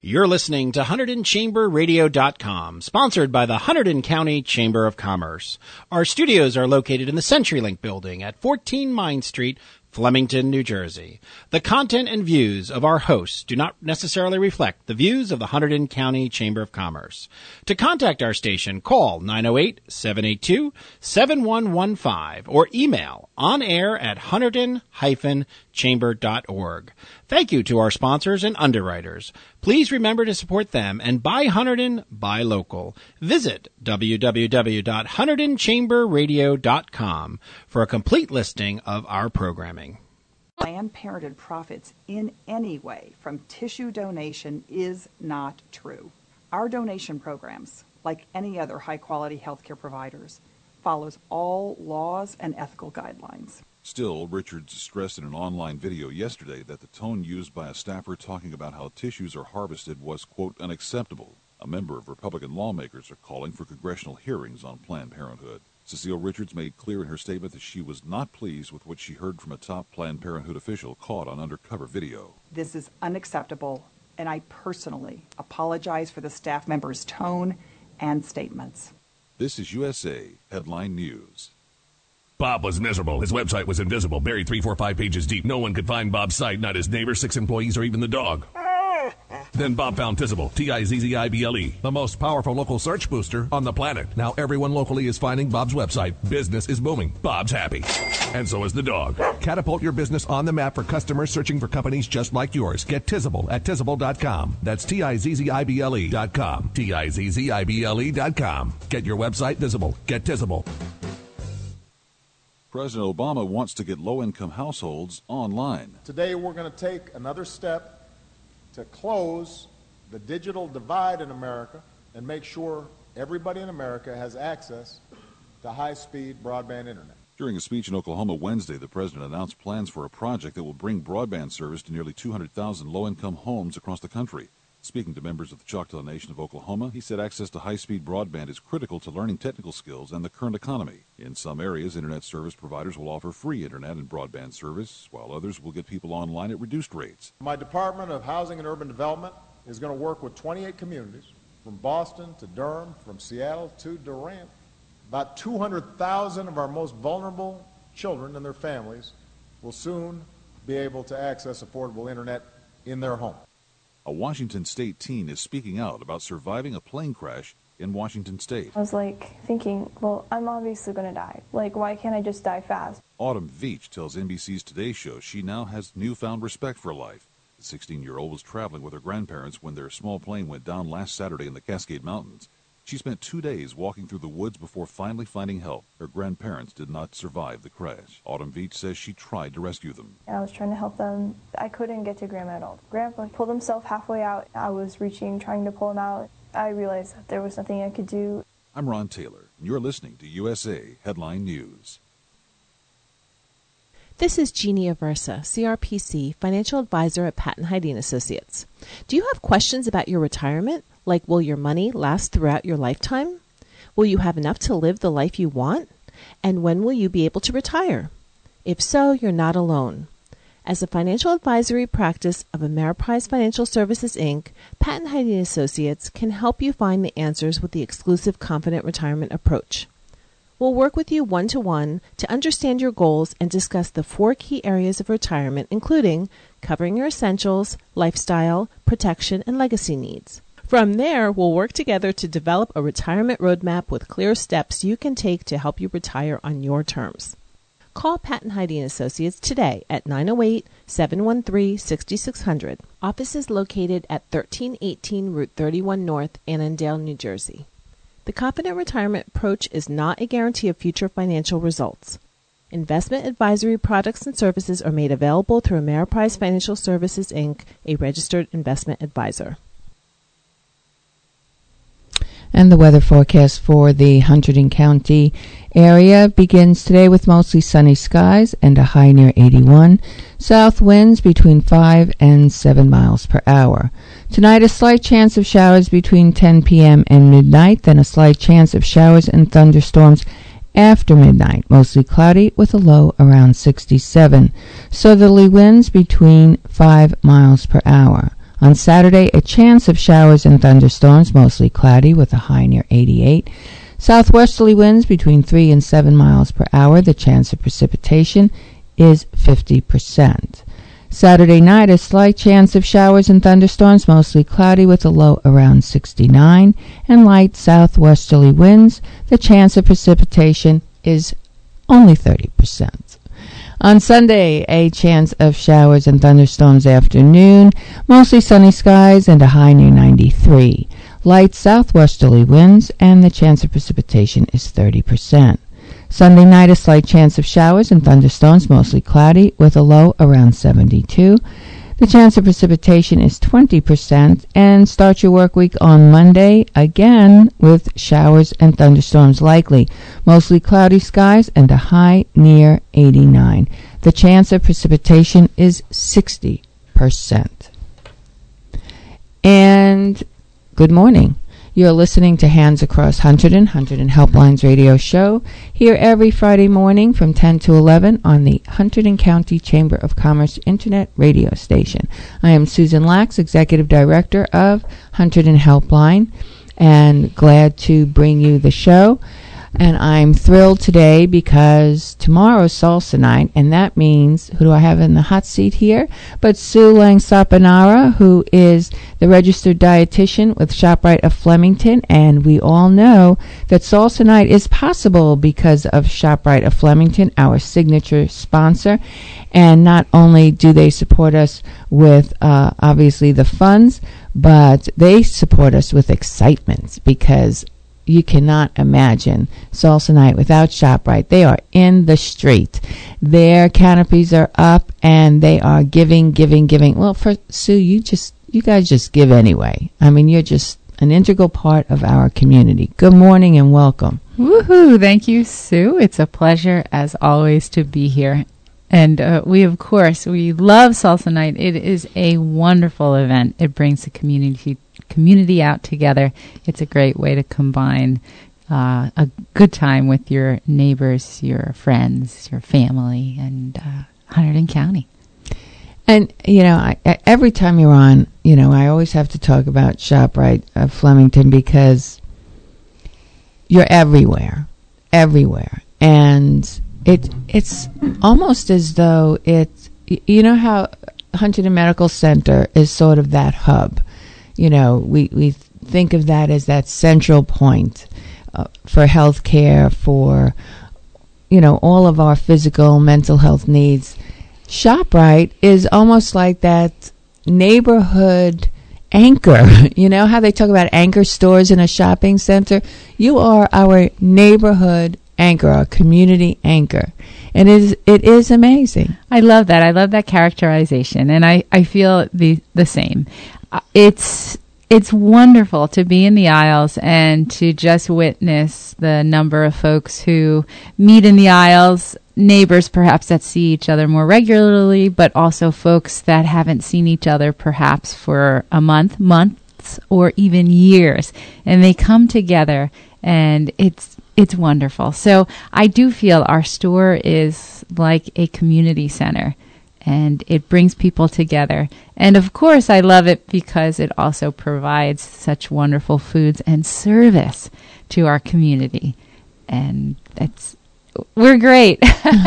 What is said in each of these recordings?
You're listening to HunterdonChamberRadio.com, sponsored by the Hunterdon County Chamber of Commerce. Our studios are located in the CenturyLink building at 14 Mine Street, Flemington, New Jersey. The content and views of our hosts do not necessarily reflect the views of the Hunterdon County Chamber of Commerce. To contact our station, call 908-782-7115 or email onair@hunterdon-chamber.org. Thank you to our sponsors and underwriters. Please remember to support them and buy Hunterdon, buy local. Visit www.HunterdonChamberRadio.com for a complete listing of our programming. Planned Parenthood profits in any way from tissue donation is not true. Our donation programs, like any other high-quality healthcare providers, follows all laws and ethical guidelines. Still, Richards stressed in an online video yesterday that the tone used by a staffer talking about how tissues are harvested was, quote, unacceptable. A member of Republican lawmakers are calling for congressional hearings on Planned Parenthood. Cecile Richards made clear in her statement that she was not pleased with what she heard from a top Planned Parenthood official caught on undercover video. This is unacceptable, and I personally apologize for the staff member's tone and statements. This is USA Headline News. Bob was miserable. His website was invisible, buried 3, 4, 5 pages deep. No one could find Bob's site, not his neighbor, 6 employees, or even the dog. Then Bob found Tizzible, T-I-Z-Z-I-B-L-E, the most powerful local search booster on the planet. Now everyone locally is finding Bob's website. Business is booming. Bob's happy. And so is the dog. Catapult your business on the map for customers searching for companies just like yours. Get Tizzible at Tizzible.com. That's T-I-Z-Z-I-B-L-E.com. T-I-Z-Z-I-B-L-E.com. Get your website visible. Get Tizzible. President Obama wants to get low-income households online. Today we're going to take another step to close the digital divide in America and make sure everybody in America has access to high-speed broadband internet. During a speech in Oklahoma Wednesday, the president announced plans for a project that will bring broadband service to nearly 200,000 low-income homes across the country. Speaking to members of the Choctaw Nation of Oklahoma, he said access to high-speed broadband is critical to learning technical skills and the current economy. In some areas, internet service providers will offer free internet and broadband service, while others will get people online at reduced rates. My Department of Housing and Urban Development is going to work with 28 communities, from Boston to Durham, from Seattle to Durant. About 200,000 of our most vulnerable children and their families will soon be able to access affordable internet in their home. A Washington State teen is speaking out about surviving a plane crash in Washington State. I was thinking, well, I'm obviously going to die. Why can't I just die fast? Autumn Veach tells NBC's Today Show she now has newfound respect for life. The 16-year-old was traveling with her grandparents when their small plane went down last Saturday in the Cascade Mountains. She spent 2 days walking through the woods before finally finding help. Her grandparents did not survive the crash. Autumn Veach says she tried to rescue them. I was trying to help them. I couldn't get to Grandma at all. Grandpa pulled himself halfway out. I was trying to pull him out. I realized that there was nothing I could do. I'm Ron Taylor, and you're listening to USA Headline News. This is Jeannie Aversa, CRPC, financial advisor at Patton Hyde & Associates. Do you have questions about your retirement? Like, will your money last throughout your lifetime? Will you have enough to live the life you want? And when will you be able to retire? If so, you're not alone. As a financial advisory practice of Ameriprise Financial Services, Inc., Patton Hyde & Associates can help you find the answers with the exclusive Confident Retirement approach. We'll work with you one-to-one to understand your goals and discuss the 4 key areas of retirement, including covering your essentials, lifestyle, protection, and legacy needs. From there, we'll work together to develop a retirement roadmap with clear steps you can take to help you retire on your terms. Call Patton Hyde & Associates today at 908-713-6600. Office is located at 1318 Route 31 North, Annandale, New Jersey. The Confident Retirement approach is not a guarantee of future financial results. Investment advisory products and services are made available through Ameriprise Financial Services, Inc., a registered investment advisor. And the weather forecast for the Hunterdon County area begins today with mostly sunny skies and a high near 81. South winds between 5 and 7 miles per hour. Tonight, a slight chance of showers between 10 p.m. and midnight, then a slight chance of showers and thunderstorms after midnight. Mostly cloudy with a low around 67. Southerly winds between 5 miles per hour. On Saturday, a chance of showers and thunderstorms, mostly cloudy with a high near 88. Southwesterly winds between 3 and 7 miles per hour. The chance of precipitation is 50%. Saturday night, a slight chance of showers and thunderstorms, mostly cloudy with a low around 69, and light southwesterly winds. The chance of precipitation is only 30%. On Sunday, a chance of showers and thunderstorms afternoon, mostly sunny skies and a high near 93. Light southwesterly winds, and the chance of precipitation is 30%. Sunday night, a slight chance of showers and thunderstorms, mostly cloudy, with a low around 72. The chance of precipitation is 20%, and start your work week on Monday, again, with showers and thunderstorms likely. Mostly cloudy skies and a high near 89. The chance of precipitation is 60%. And good morning. You're listening to Hands Across Hunterdon Helplines radio show, here every Friday morning from 10 to 11 on the Hunterdon County Chamber of Commerce Internet radio station. I am Susan Lax, Executive Director of Hunterdon Helpline, and glad to bring you the show. And I'm thrilled today because tomorrow's Salsa Night, and that means, who do I have in the hot seat here? But Sue Lang-Sapanara, who is the registered dietitian with ShopRite of Flemington, and we all know that Salsa Night is possible because of ShopRite of Flemington, our signature sponsor. And not only do they support us with, obviously, the funds, but they support us with excitement, because you cannot imagine Salsa Night without ShopRite. They are in the street. Their canopies are up, and they are giving. Well, for Sue, you guys just give anyway. I mean, you're just an integral part of our community. Good morning and welcome. Woohoo! Thank you, Sue. It's a pleasure, as always, to be here. And we love Salsa Night. It is a wonderful event. It brings the community out together. It's a great way to combine a good time with your neighbors, your friends, your family, and Hunterdon County. And, every time you're on, I always have to talk about ShopRite of Flemington, because you're everywhere. And it's almost as though you know how Hunterdon Medical Center is sort of that hub. We think of that as that central point for health care, for, all of our physical, mental health needs. ShopRite is almost like that neighborhood anchor. You know how they talk about anchor stores in a shopping center? You are our neighborhood anchor, our community anchor. And it is amazing. I love that. I love that characterization. And I feel the same. It's wonderful to be in the aisles and to just witness the number of folks who meet in the aisles, neighbors perhaps that see each other more regularly, but also folks that haven't seen each other perhaps for a months, or even years. And they come together, and it's wonderful. So I do feel our store is like a community center, and it brings people together. And of course, I love it because it also provides such wonderful foods and service to our community. And we're great.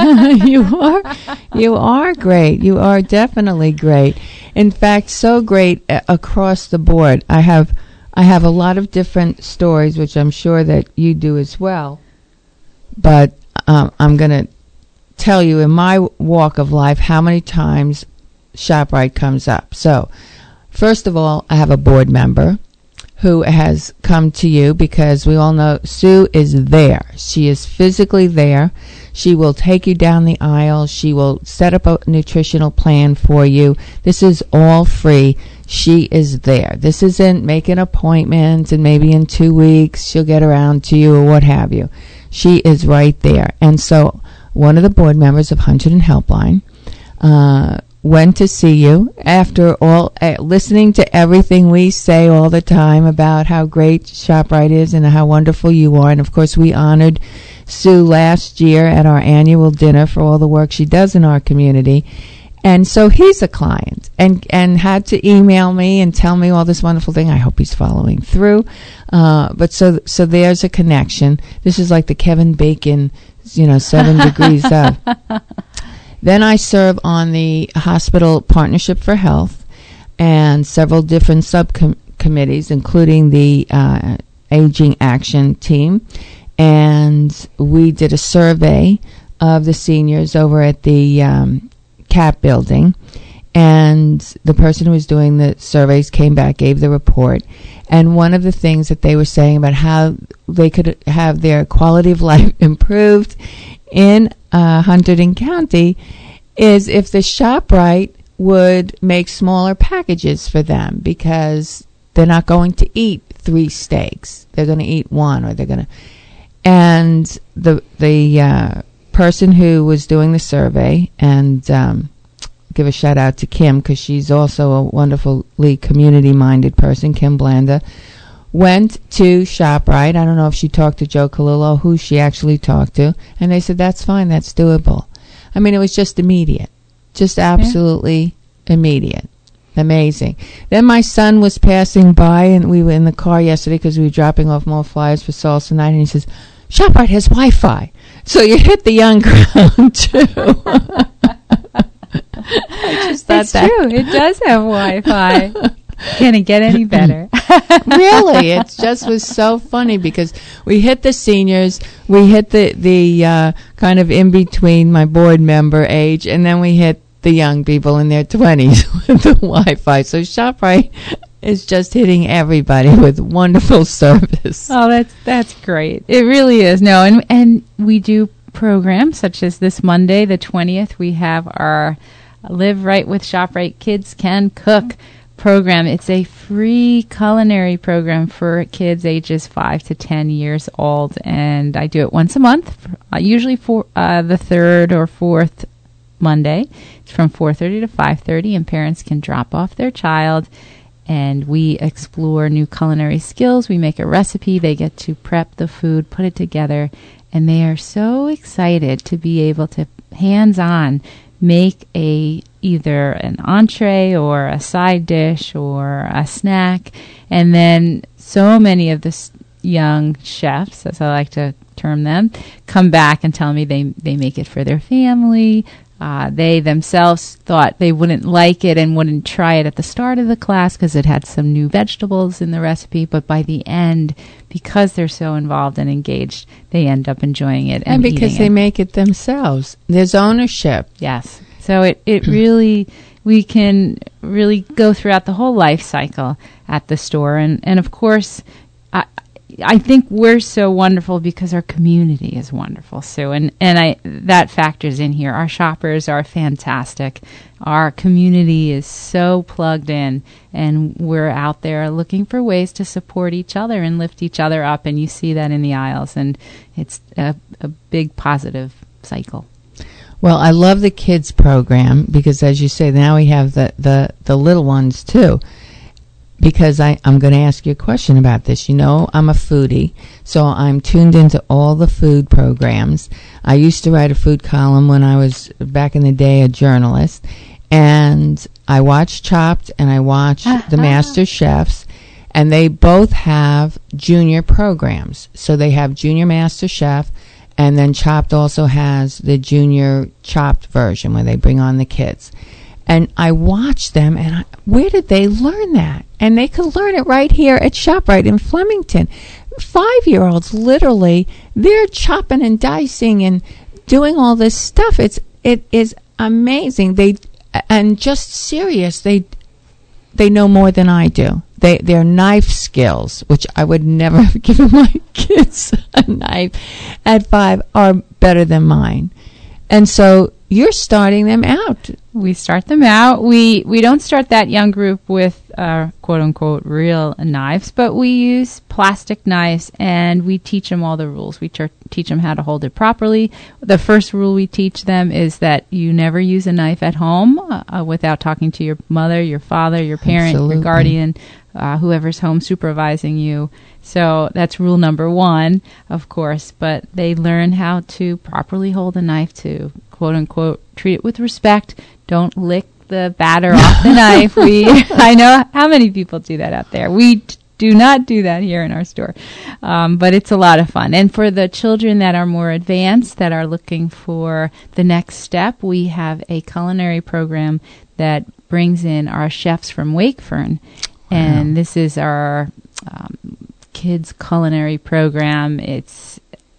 You are great. You are definitely great. In fact, so great across the board. I have a lot of different stories, which I'm sure that you do as well. But I'm going to tell you in my walk of life how many times ShopRite comes up. So, first of all, I have a board member who has come to you because we all know Sue is there. She is physically there. She will take you down the aisle. She will set up a nutritional plan for you. This is all free. She is there. This isn't make an appointment and maybe in 2 weeks she'll get around to you or what have you. She is right there. And so one of the board members of Hunterdon Helpline went to see you after all, listening to everything we say all the time about how great ShopRite is and how wonderful you are. And of course, we honored Sue last year at our annual dinner for all the work she does in our community. And so he's a client and had to email me and tell me all this wonderful thing. I hope he's following through. But so there's a connection. This is like the Kevin Bacon, 7 degrees up. Then I serve on the Hospital Partnership for Health and several different subcommittees, including the Aging Action Team. And we did a survey of the seniors over at the CAP building, and the person who was doing the surveys came back, gave the report, and one of the things that they were saying about how they could have their quality of life improved in Hunterdon County is if the ShopRite would make smaller packages for them, because they're not going to eat 3 steaks. They're going to eat 1, or they're going to... And the person who was doing the survey, and give a shout out to Kim, because she's also a wonderfully community-minded person, Kim Blanda, went to ShopRite. I don't know if she talked to Joe Colillo, who she actually talked to, and they said, that's fine, that's doable. I mean, it was just immediate, just absolutely immediate. Amazing. Then my son was passing by, and we were in the car yesterday because we were dropping off more flyers for Salsa Night, and he says, ShopRite has Wi-Fi. So you hit the young crowd, too. It's true. It does have Wi-Fi. Can it get any better? Really, it just was so funny because we hit the seniors, we hit the kind of in between my board member age, and then we hit the young people in their 20s with the Wi-Fi. So ShopRite is just hitting everybody with wonderful service. Oh, that's great. It really is. No, and we do programs such as this Monday, the 20th, we have our Live Right with ShopRite Kids Can Cook program. It's a free culinary program for kids ages 5 to 10 years old, and I do it once a month, usually for the 3rd or 4th Monday. It's from 4:30 to 5:30, and parents can drop off their child, and we explore new culinary skills. We make a recipe. They get to prep the food, put it together, and they are so excited to be able to hands-on make either an entree or a side dish or a snack. And then so many of the young chefs, as I like to term them, come back and tell me they make it for their family. They themselves thought they wouldn't like it and wouldn't try it at the start of the class because it had some new vegetables in the recipe. But by the end, because they're so involved and engaged, they end up enjoying it. And because they make it themselves. There's ownership. Yes. So it really, we can really go throughout the whole life cycle at the store. And of course, I think we're so wonderful because our community is wonderful, Sue, and that factors in here. Our shoppers are fantastic. Our community is so plugged in, and we're out there looking for ways to support each other and lift each other up, and you see that in the aisles, and it's a big positive cycle. Well, I love the kids program because, as you say, now we have the little ones too. Because I'm going to ask you a question about this. You know, I'm a foodie, so I'm tuned into all the food programs. I used to write a food column when I was, back in the day, a journalist. And I watch Chopped and I watch the Master Chefs. And they both have junior programs. So they have Junior Master Chef, and then Chopped also has the Junior Chopped version where they bring on the kids. And I watch them, and where did they learn that? And they could learn it right here at ShopRite in Flemington. 5-year-olds, literally, they're chopping and dicing and doing all this stuff. It is amazing. And just serious. They know more than I do. Their knife skills, which I would never have given my kids a knife at 5, are better than mine. And so you're starting them out. We start them out. We don't start that young group with quote-unquote real knives, but we use plastic knives, and we teach them all the rules. We teach them how to hold it properly. The first rule we teach them is that you never use a knife at home without talking to your mother, your father, your parent, Absolutely. Your guardian, whoever's home supervising you. So that's rule number 1, of course, but they learn how to properly hold a knife to quote unquote, treat it with respect. Don't lick the batter off the knife. I know how many people do that out there. We do not do that here in our store. But it's a lot of fun. And for the children that are more advanced, that are looking for the next step, we have a culinary program that brings in our chefs from Wakefern. And this is our kids culinary program. It's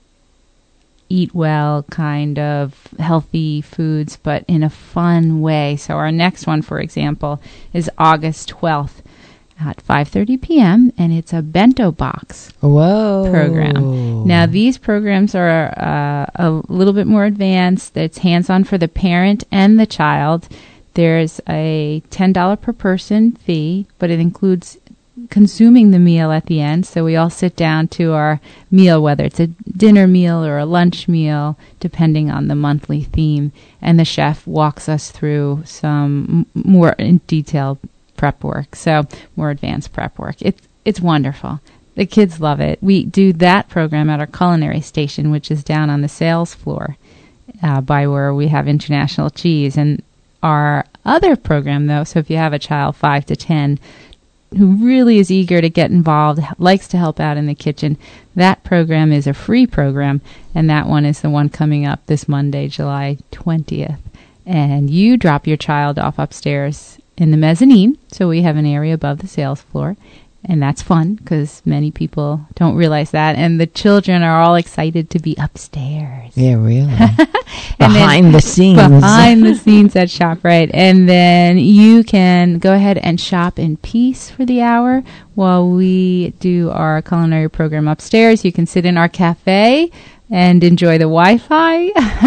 eat well, kind of healthy foods, but in a fun way. So our next one, for example, is August 12th at 5:30 p.m., and it's a bento box program. Now, these programs are a little bit more advanced. It's hands-on for the parent and the child. There's a $10 per person fee, but it includes consuming the meal at the end. So we all sit down to our meal, whether it's a dinner meal or a lunch meal, depending on the monthly theme. And the chef walks us through some more in detail prep work. So more advanced prep work. It's wonderful. The kids love it. We do that program at our culinary station, which is down on the sales floor by where we have International Cheese. And our other program, though, so if you have a child 5 to 10 who really is eager to get involved, likes to help out in the kitchen, that program is a free program, and that one is the one coming up this Monday, July 20th. And you drop your child off upstairs in the mezzanine, so we have an area above the sales floor, and that's fun because many people don't realize that, and the children are all excited to be upstairs. Yeah, really. Behind the scenes at ShopRite. And then you can go ahead and shop in peace for the hour while we do our culinary program upstairs. You can sit in our cafe and enjoy the Wi-Fi.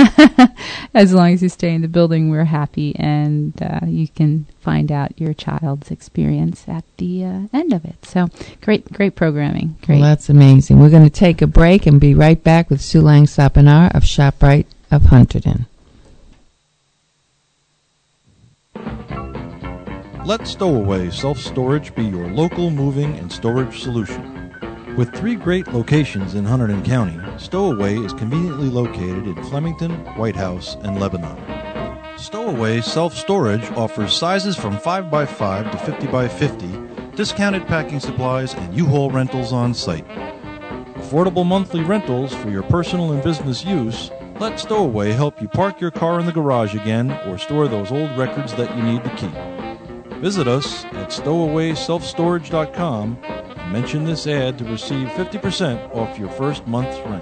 As long as you stay in the building, we're happy, and you can find out your child's experience at the end of it. So great programming. Great. Well, that's amazing. We're going to take a break and be right back with Sue Lang-Sapanar of ShopRite of Hunterdon. Let Stowaway Self-Storage be your local moving and storage solution. With 3 great locations in Hunterdon County, Stowaway is conveniently located in Flemington, White House, and Lebanon. Stowaway Self-Storage offers sizes from 5x5 to 50x50, discounted packing supplies, and U-Haul rentals on site. Affordable monthly rentals for your personal and business use. Let Stowaway help you park your car in the garage again or store those old records that you need to keep. Visit us at stowawayselfstorage.com and mention this ad to receive 50% off your first month's rent.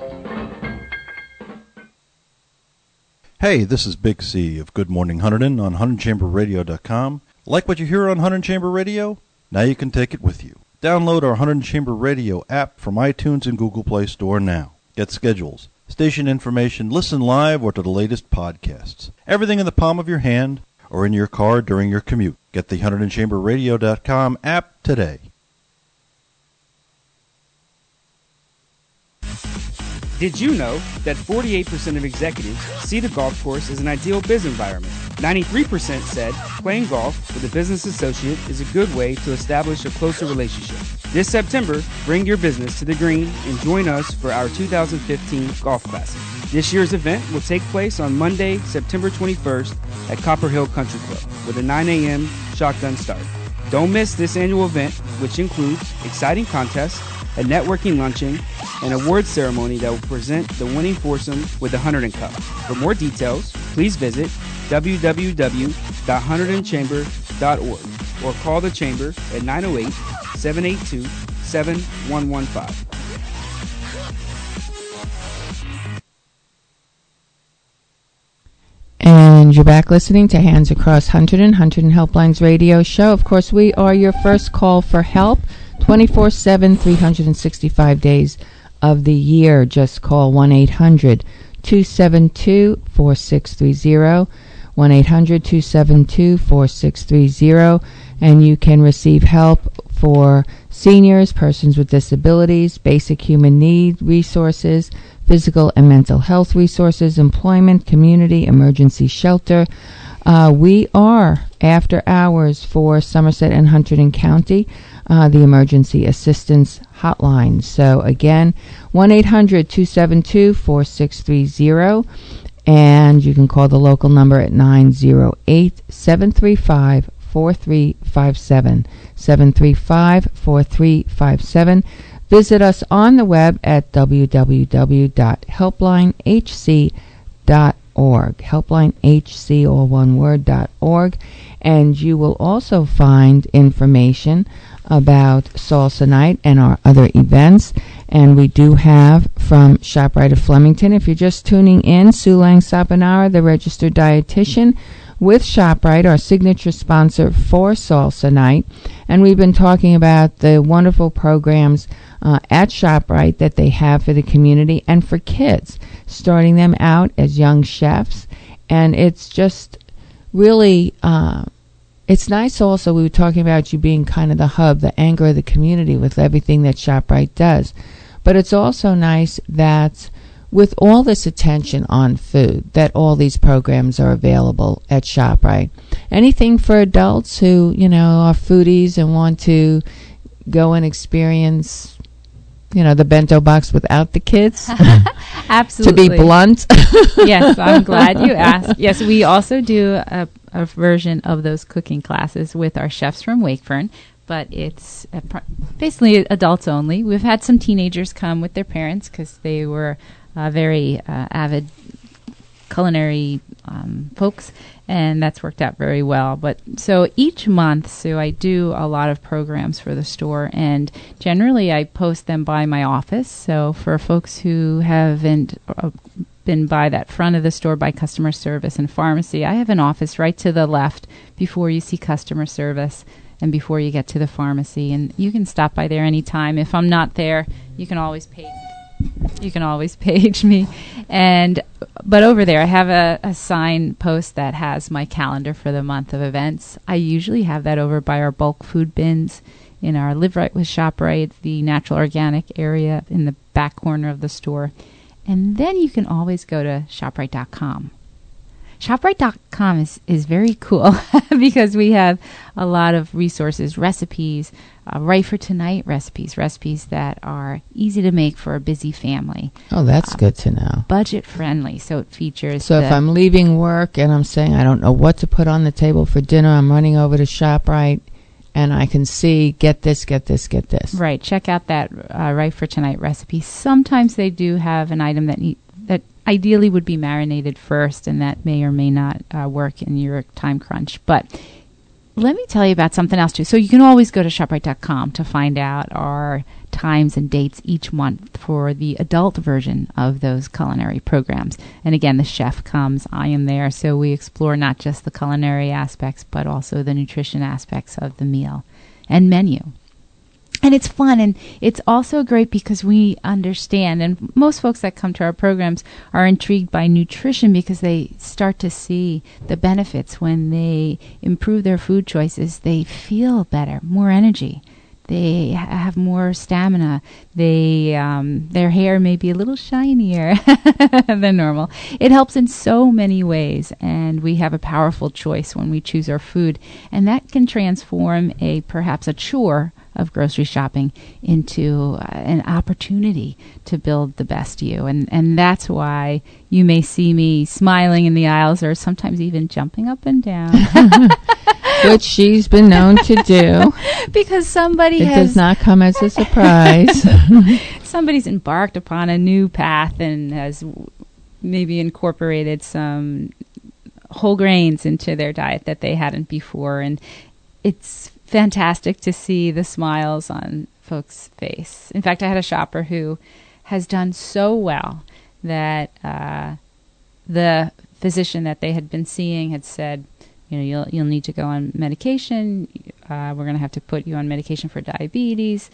Hey, this is Big C of Good Morning Hunterdon on HunterdonChamberRadio.com. Like what you hear on Hunterdon Chamber Radio? Now you can take it with you. Download our Hunterdon Chamber Radio app from iTunes and Google Play Store now. Get schedules, station information, listen live or to the latest podcasts. Everything in the palm of your hand or in your car during your commute. Get the HunterdonChamberRadio.com app today. Did you know that 48% of executives see the golf course as an ideal business environment? 93% said playing golf with a business associate is a good way to establish a closer relationship. This September, bring your business to the green and join us for our 2015 Golf Classic. This year's event will take place on Monday, September 21st at Copper Hill Country Club with a 9 a.m. shotgun start. Don't miss this annual event, which includes exciting contests, a networking luncheon, and award ceremony that will present the winning foursome with the Hunterdon Cup. For more details, please visit www.hunterdonchamber.org or call the Chamber at 908-782-7115. And you're back listening to Hands Across Hunterdon Helplines radio show. Of course, we are your first call for help 24/7, 365 days of the year. Just call 1-800-272-4630, 1-800-272-4630, and you can receive help for seniors, persons with disabilities, basic human need resources, physical and mental health resources, employment, community, emergency shelter. We are after hours for Somerset and Hunterdon County, the emergency assistance hotline. So again, 1-800-272-4630. And you can call the local number at 908-735-4357. 735-4357. Visit us on the web at www.helplinehc.org. Helplinehc, all one word, .org. And you will also find information about Salsa Night and our other events. And we do have from ShopRite of Flemington, if you're just tuning in, Sue Lang Sapanara, the registered dietitian with ShopRite, our signature sponsor for Salsa Night. And we've been talking about the wonderful programs at ShopRite that they have for the community and for kids, starting them out as young chefs. And it's just really, it's nice also, we were talking about you being kind of the hub, the anchor of the community with everything that ShopRite does. But it's also nice that with all this attention on food, that all these programs are available at ShopRite. Anything for adults who, are foodies and want to go and experience, the bento box without the kids. Absolutely. To be blunt. Yes, I'm glad you asked. Yes, we also do a version of those cooking classes with our chefs from Wakefern, but it's basically adults only. We've had some teenagers come with their parents because they were very avid culinary folks, and that's worked out very well. But so each month, Sue, I do a lot of programs for the store, and generally I post them by my office. So for folks who haven't been by that front of the store by customer service and pharmacy, I have an office right to the left before you see customer service and before you get to the pharmacy, and you can stop by there anytime. If I'm not there, you can always page me. But over there I have a sign post that has my calendar for the month of events. I usually have that over by our bulk food bins in our Live Right with ShopRite, the natural organic area in the back corner of the store. And then you can always go to ShopRite.com. ShopRite.com is very cool because we have a lot of resources, recipes, right for tonight recipes that are easy to make for a busy family. Oh, that's good to know. Budget friendly, so it features. So if I'm leaving work and I'm saying I don't know what to put on the table for dinner, I'm running over to ShopRite and I can see, get this. Right, check out that right for tonight recipe. Sometimes they do have an item that ideally would be marinated first, and that may or may not work in your time crunch. But let me tell you about something else, too. So you can always go to ShopRite.com to find out our times and dates each month for the adult version of those culinary programs. And again, the chef comes, I am there, so we explore not just the culinary aspects, but also the nutrition aspects of the meal and menu. And it's fun, and it's also great because we understand, and most folks that come to our programs are intrigued by nutrition because they start to see the benefits. When they improve their food choices, they feel better, more energy. They have more stamina. Their hair may be a little shinier than normal. It helps in so many ways, and we have a powerful choice when we choose our food, and that can transform perhaps a chore of grocery shopping into an opportunity to build the best you. And that's why you may see me smiling in the aisles or sometimes even jumping up and down. Which she's been known to do. Because it does not come as a surprise. Somebody's embarked upon a new path and has maybe incorporated some whole grains into their diet that they hadn't before. And it's fantastic to see the smiles on folks' face. In fact, I had a shopper who has done so well that the physician that they had been seeing had said, you'll need to go on medication. We're going to have to put you on medication for diabetes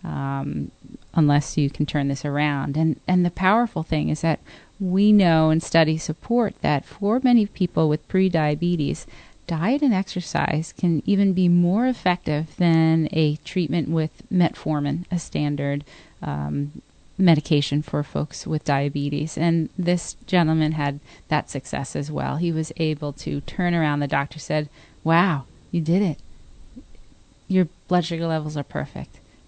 unless you can turn this around. And the powerful thing is that we know and studies support that for many people with pre-diabetes, diet and exercise can even be more effective than a treatment with metformin, a standard medication for folks with diabetes. And this gentleman had that success as well. He was able to turn around. The doctor said, "Wow, you did it. Your blood sugar levels are perfect.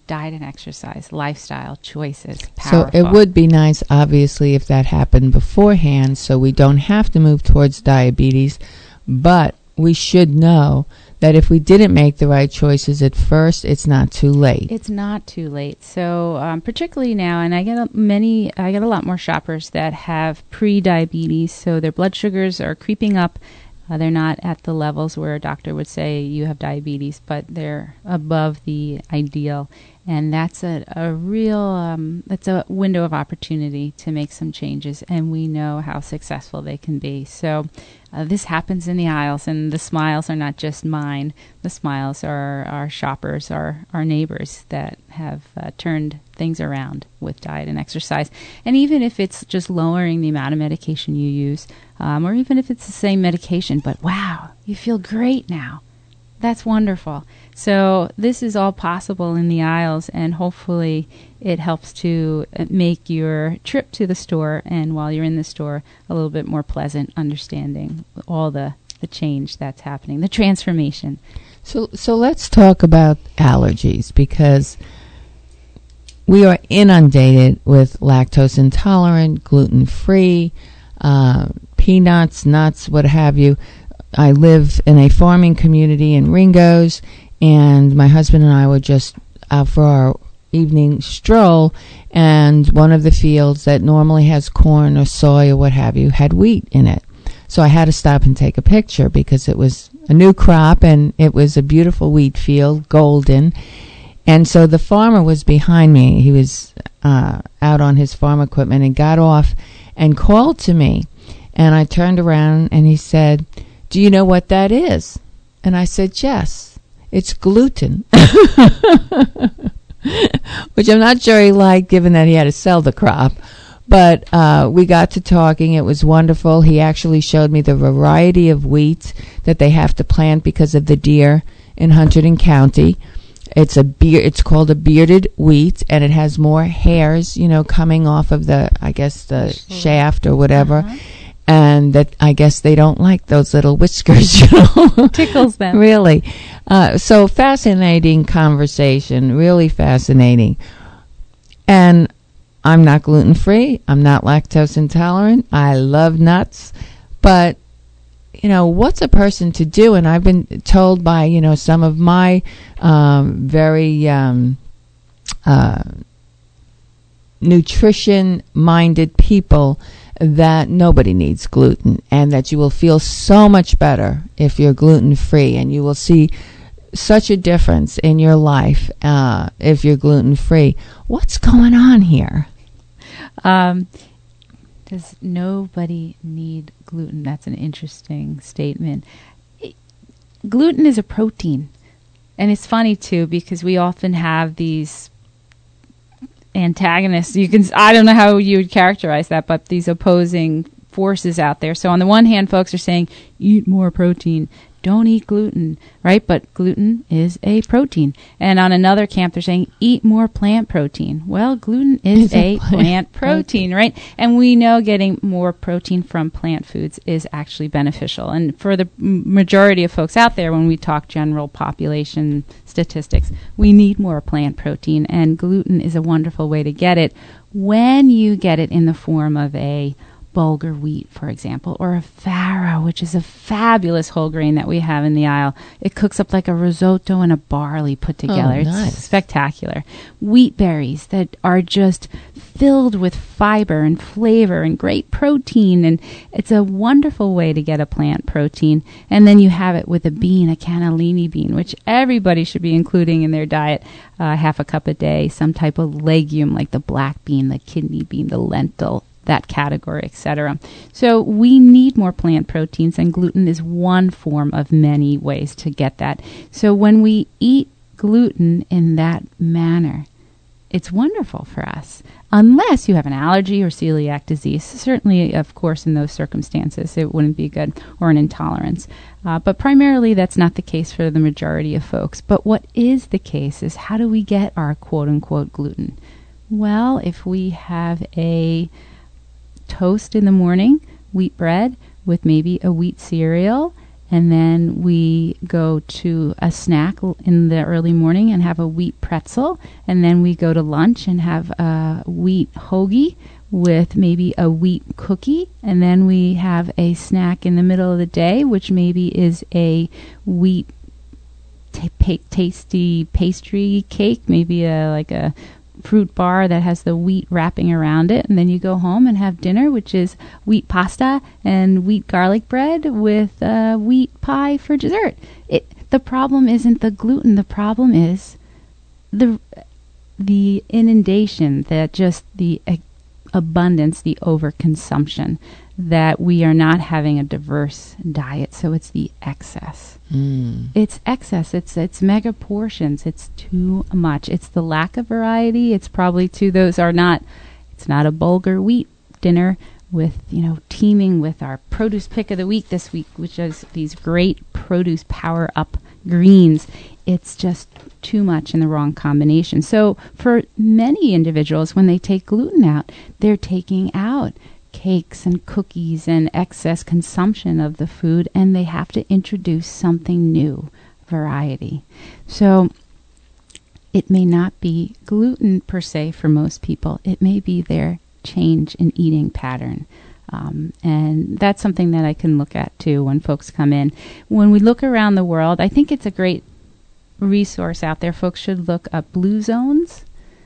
diet and exercise, lifestyle choices, powerful. So it would be nice, obviously, if that happened beforehand, so we don't have to move towards diabetes, but we should know that if we didn't make the right choices at first, it's not too late. It's not too late. So particularly now, and I get a lot more shoppers that have pre-diabetes, so their blood sugars are creeping up. They're not at the levels where a doctor would say you have diabetes, but they're above the ideal. And that's a real, that's a window of opportunity to make some changes, and we know how successful they can be. So this happens in the aisles, and the smiles are not just mine. The smiles are our shoppers, our neighbors that have turned things around with diet and exercise. And even if it's just lowering the amount of medication you use, or even if it's the same medication, but wow, you feel great now. That's wonderful. So this is all possible in the aisles, and hopefully it helps to make your trip to the store, and while you're in the store, a little bit more pleasant, understanding all the change that's happening, the transformation. So let's talk about allergies, because we are inundated with lactose intolerant, gluten-free, peanuts, nuts, what have you. I live in a farming community in Ringo's, and my husband and I were just out for our evening stroll, and one of the fields that normally has corn or soy or what have you had wheat in it. So I had to stop and take a picture because it was a new crop, and it was a beautiful wheat field, golden. And so the farmer was behind me. He was out on his farm equipment and got off and called to me. And I turned around and he said, "Do you know what that is?" And I said, "Yes, it's gluten." Which I'm not sure he liked, given that he had to sell the crop. But we got to talking. It was wonderful. He actually showed me the variety of wheat that they have to plant because of the deer in Hunterdon County. It's called a bearded wheat, and it has more hairs, coming off of the shaft or whatever. Uh-huh. And that I guess they don't like those little whiskers, Tickles them. Really. So fascinating conversation, really fascinating. And I'm not gluten-free. I'm not lactose intolerant. I love nuts. But, what's a person to do? And I've been told by, some of my very nutrition-minded people that nobody needs gluten, and that you will feel so much better if you're gluten-free, and you will see such a difference in your life if you're gluten-free. What's going on here? Does nobody need gluten? That's an interesting statement. Gluten is a protein, and it's funny too, because we often have these antagonists. I don't know how you would characterize that, but these opposing forces out there. So on the one hand, folks are saying, eat more protein, don't eat gluten, right? But gluten is a protein. And on another camp, they're saying, eat more plant protein. Well, gluten is a plant protein, right? And we know getting more protein from plant foods is actually beneficial. And for the majority of folks out there, when we talk general population statistics, we need more plant protein, and gluten is a wonderful way to get it when you get it in the form of a bulgur wheat, for example, or a farro, which is a fabulous whole grain that we have in the aisle. It cooks up like a risotto and a barley put together. Oh, nice. It's spectacular. Wheat berries that are just filled with fiber and flavor and great protein, and it's a wonderful way to get a plant protein. And then you have it with a bean, a cannellini bean, which everybody should be including in their diet, half a cup a day, some type of legume like the black bean, the kidney bean, the lentil, that category, etc. So we need more plant proteins, and gluten is one form of many ways to get that. So when we eat gluten in that manner, it's wonderful for us, unless you have an allergy or celiac disease. Certainly, of course, in those circumstances, it wouldn't be good, or an intolerance. But primarily, that's not the case for the majority of folks. But what is the case is, how do we get our quote-unquote gluten? Well, if we have a toast in the morning, wheat bread with maybe a wheat cereal And then we go to a snack in the early morning and have a wheat pretzel. And then we go to lunch and have a wheat hoagie with maybe a wheat cookie. And then we have a snack in the middle of the day, which maybe is a wheat tasty pastry cake, maybe like a fruit bar that has the wheat wrapping around it. And then you go home and have dinner, which is wheat pasta and wheat garlic bread with wheat pie for dessert. The problem isn't the gluten. The problem is the inundation, that just the abundance, the overconsumption, that we are not having a diverse diet. So it's the excess. It's excess. It's mega portions. It's too much. It's the lack of variety. It's probably it's not a bulgur wheat dinner with, teeming with our produce pick of the week this week, which is these great produce power up greens. It's just too much in the wrong combination. So for many individuals, when they take gluten out, they're taking out cakes and cookies and excess consumption of the food, and they have to introduce something new, variety. So it may not be gluten per se for most people. It may be their change in eating pattern. And that's something that I can look at too when folks come in. When we look around the world, I think it's a great resource out there. Folks should look up Blue Zones.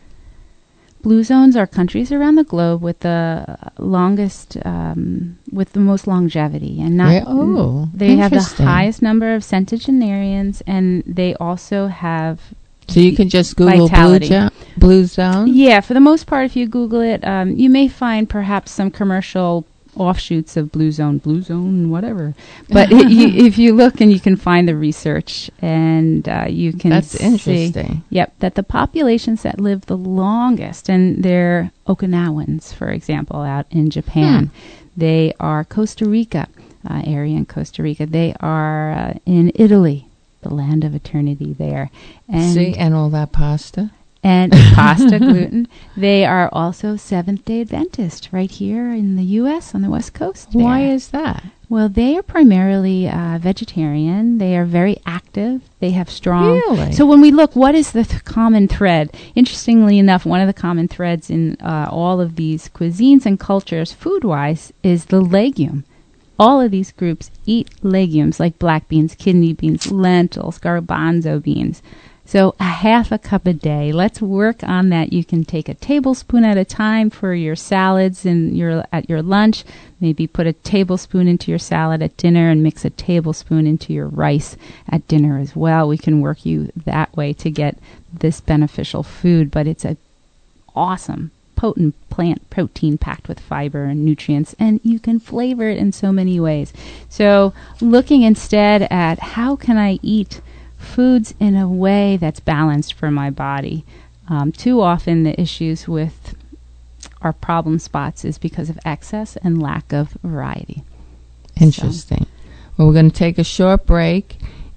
Blue zones are countries around the globe with the longest, with the most longevity, and they have the highest number of centenarians, and they also have. So you can just Google Blue Zone? Yeah, for the most part, if you Google it, you may find perhaps some commercial offshoots of Blue Zone, whatever. But if you look, and you can find the research, and you can That's interesting. Yep, that the populations that live the longest, and they're Okinawans, for example, out in Japan. They are Costa Rica, area in Costa Rica. They are in Italy, the land of eternity there. And all that pasta? And pasta, gluten. They are also Seventh-day Adventist right here in the U.S. on the West Coast. There. Why is that? Well, they are primarily vegetarian. They are very active. They have strong... Really? So when we look, what is the common thread? Interestingly enough, one of the common threads in all of these cuisines and cultures, food-wise, is the legume. All of these groups eat legumes like black beans, kidney beans, lentils, garbanzo beans. So a half a cup a day. Let's work on that. You can take a tablespoon at a time for your salads and at your lunch. Maybe put a tablespoon into your salad at dinner and mix a tablespoon into your rice at dinner as well. We can work you that way to get this beneficial food, but it's a awesome, potent plant protein packed with fiber and nutrients, and you can flavor it in so many ways. So looking instead at how can I eat foods in a way that's balanced for my body. Too often the issues with our problem spots is because of excess and lack of variety. Interesting. Well, we're going to take a short break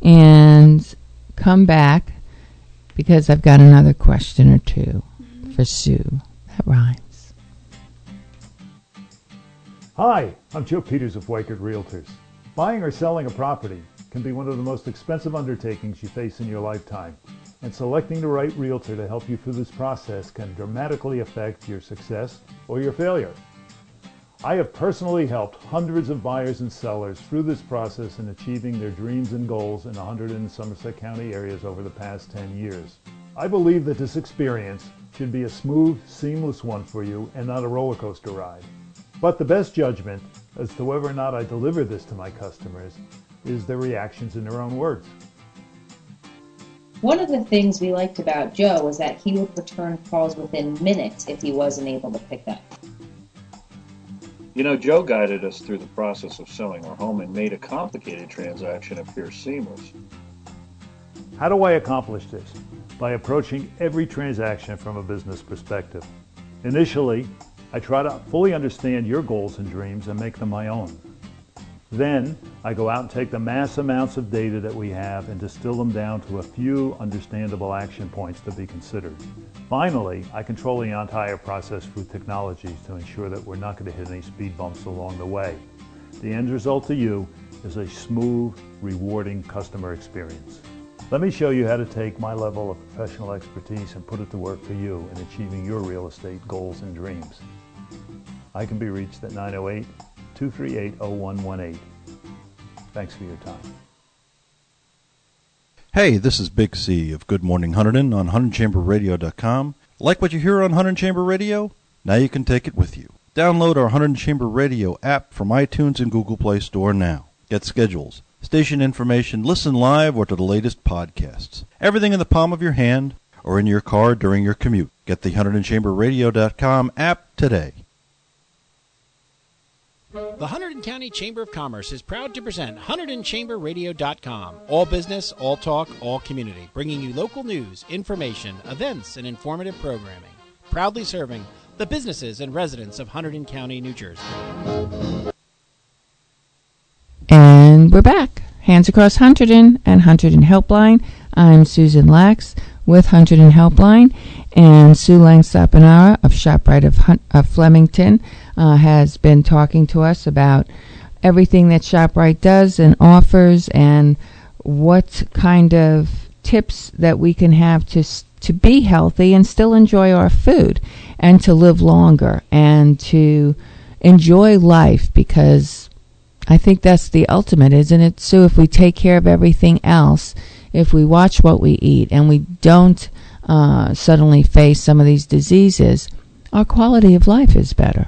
and come back because I've got another question or two for Sue. That rhymes. Hi, I'm Joe Peters of Weichert Realtors. Buying or selling a property can be one of the most expensive undertakings you face in your lifetime, and selecting the right realtor to help you through this process can dramatically affect your success or your failure. I have personally helped hundreds of buyers and sellers through this process in achieving their dreams and goals in 100 and Somerset County areas over the past 10 years. I believe that this experience should be a smooth, seamless one for you and not a roller coaster ride. But the best judgment as to whether or not I deliver this to my customers is their reactions in their own words. One of the things we liked about Joe was that he would return calls within minutes if he wasn't able to pick up. You know, Joe guided us through the process of selling our home and made a complicated transaction appear seamless. How do I accomplish this? By approaching every transaction from a business perspective. Initially, I try to fully understand your goals and dreams and make them my own. Then, I go out and take the mass amounts of data that we have and distill them down to a few understandable action points to be considered. Finally, I control the entire process through technologies to ensure that we're not going to hit any speed bumps along the way. The end result to you is a smooth, rewarding customer experience. Let me show you how to take my level of professional expertise and put it to work for you in achieving your real estate goals and dreams. I can be reached at 908-238-0118. Thanks for your time. Hey, this is Big C of Good Morning Hunterdon on HunterdonChamberRadio.com. Like what you hear on Hunterdon Chamber Radio? Now you can take it with you. Download our Hunterdon Chamber Radio app from iTunes and Google Play Store now. Get schedules, station information, listen live or to the latest podcasts. Everything in the palm of your hand or in your car during your commute. Get the HunterdonChamberRadio.com app today. The Hunterdon County Chamber of Commerce is proud to present HunterdonChamberRadio.com. All business, all talk, all community. Bringing you local news, information, events, and informative programming. Proudly serving the businesses and residents of Hunterdon County, New Jersey. And we're back. Hands Across Hunterdon and Hunterdon Helpline. I'm Susan Lax with Hunterdon Helpline, and Sue Langstapanara of ShopRite of Flemington has been talking to us about everything that ShopRite does and offers, and what kind of tips that we can have to be healthy and still enjoy our food, and to live longer and to enjoy life, because I think that's the ultimate, isn't it, Sue? If we take care of everything else, if we watch what we eat and we don't suddenly face some of these diseases, our quality of life is better.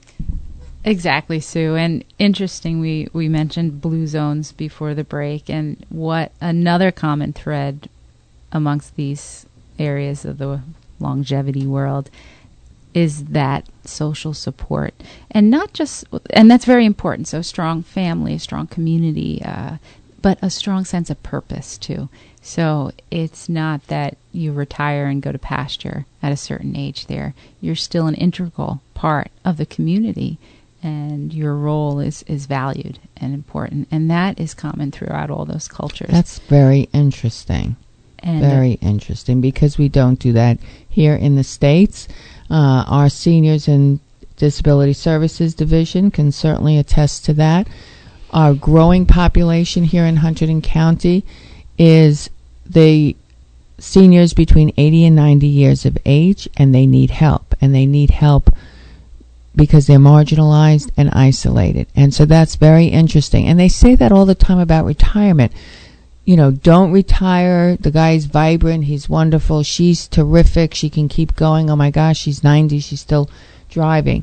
Exactly, Sue. And interesting, we mentioned blue zones before the break, and what another common thread amongst these areas of the longevity world is that social support. And not just, and that's very important, so strong family, strong community, but a strong sense of purpose too. So it's not that you retire and go to pasture at a certain age there. You're still an integral part of the community, and your role is valued and important. And that is common throughout all those cultures. That's very interesting. And very interesting, because we don't do that here in the States. Our Seniors and Disability Services Division can certainly attest to that. Our growing population here in Hunterdon County is the seniors between 80 and 90 years of age, and they need help. And they need help because they're marginalized and isolated. And so that's very interesting. And they say that all the time about retirement. You know, don't retire. The guy's vibrant. He's wonderful. She's terrific. She can keep going. Oh, my gosh, she's 90. She's still driving.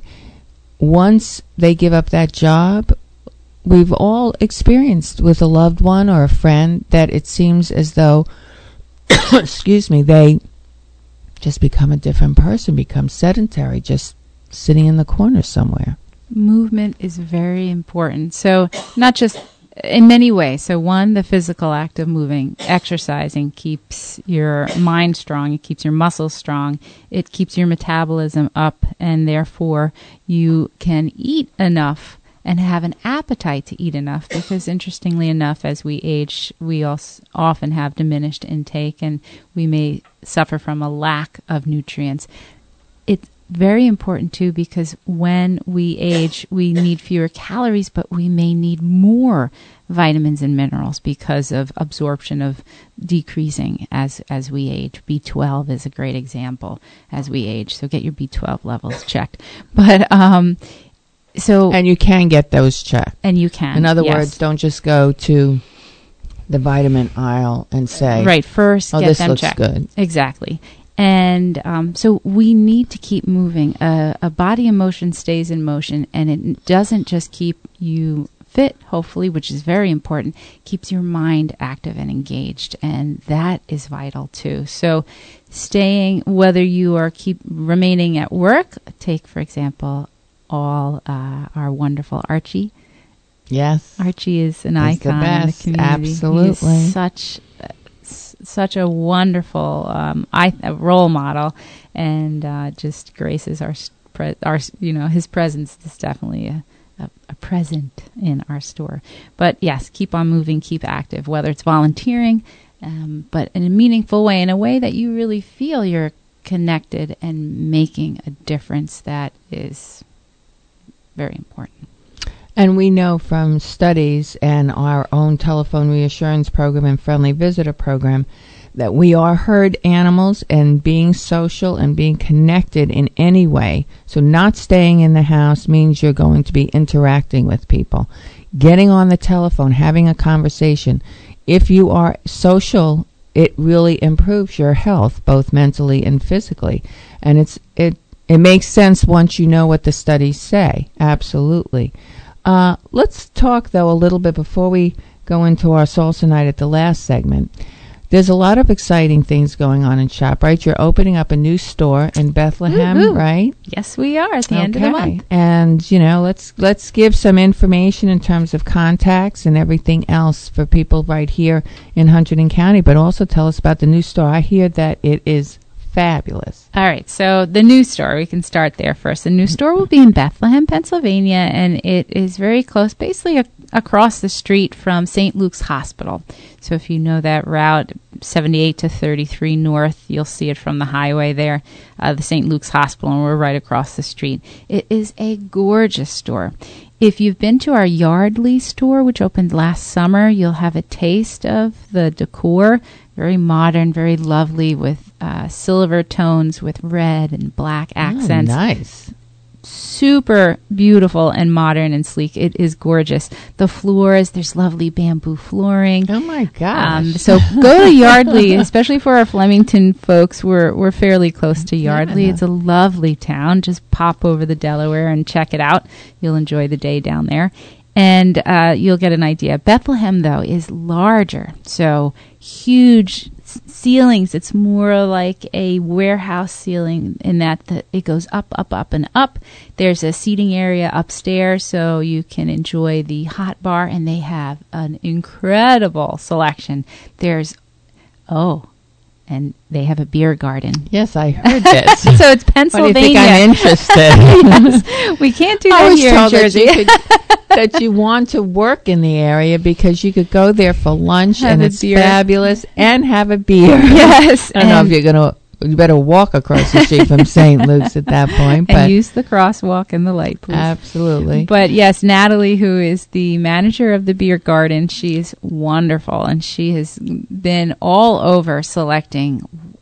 Once they give up that job, we've all experienced with a loved one or a friend that it seems as though, excuse me, they just become a different person, become sedentary, just sitting in the corner somewhere. Movement is very important. So not just in many ways. So one, the physical act of moving, exercising keeps your mind strong. It keeps your muscles strong. It keeps your metabolism up, and therefore you can eat enough and have an appetite to eat enough, because interestingly enough, as we age, we also often have diminished intake, and we may suffer from a lack of nutrients. It's very important too, because when we age, we need fewer calories, but we may need more vitamins and minerals because of absorption of decreasing as we age. B12 is a great example as we age, so get your B12 levels checked. But and you can get those checked. And you can. In other words, don't just go to the vitamin aisle and say, right, first get this them looks checked. Good. Exactly. And so we need to keep moving. A body in motion stays in motion, and it doesn't just keep you fit, hopefully, which is very important, keeps your mind active and engaged, and that is vital too. So staying, whether you are remaining at work, take, for example, all our wonderful Archie. Yes. Archie is an icon in the community. Absolutely. He's such a wonderful role model, and just graces our his presence is definitely a present in our store. But yes, keep on moving, keep active, whether it's volunteering, but in a meaningful way, in a way that you really feel you're connected and making a difference. That is very important. And we know from studies and our own telephone reassurance program and friendly visitor program that we are herd animals, and being social and being connected in any way. So not staying in the house means you're going to be interacting with people. Getting on the telephone, having a conversation. If you are social, it really improves your health, both mentally and physically. And it makes sense once you know what the studies say. Absolutely. Let's talk, though, a little bit before we go into our salsa night at the last segment. There's a lot of exciting things going on in ShopRite. You're opening up a new store in Bethlehem, Woo-hoo. Right? Yes, we are at the end of the month. And, let's give some information in terms of contacts and everything else for people right here in Hunterdon County, but also tell us about the new store. I hear that it is fabulous. All right, so the new store, we can start there first. The new store will be in Bethlehem, Pennsylvania, and it is very close, basically across the street from St. Luke's Hospital. So if you know that route, 78 to 33 North, you'll see it from the highway there, the St. Luke's Hospital, and we're right across the street. It is a gorgeous store. If you've been to our Yardley store, which opened last summer, you'll have a taste of the decor. Very modern, very lovely, with silver tones with red and black accents. Oh, nice. Super beautiful and modern and sleek. It is gorgeous. The floors, there's lovely bamboo flooring. Oh, my gosh. So go to Yardley, especially for our Flemington folks. We're fairly close to Yardley. Yeah. It's a lovely town. Just pop over the Delaware and check it out. You'll enjoy the day down there. And you'll get an idea. Bethlehem, though, is larger. So huge ceilings. It's more like a warehouse ceiling in that it goes up, up, up, and up. There's a seating area upstairs so you can enjoy the hot bar, and they have an incredible selection. And they have a beer garden. Yes, I heard this. So it's Pennsylvania. What do you think I'm interested? Yes, we can't do that here in Jersey. That you want to work in the area because you could go there for lunch and it's fabulous and have a beer. Yes. I don't know if you're going to. You better walk across the street from St. Luke's at that point. And use the crosswalk and the light, please. Absolutely. But yes, Natalie, who is the manager of the beer garden, she's wonderful. And she has been all over selecting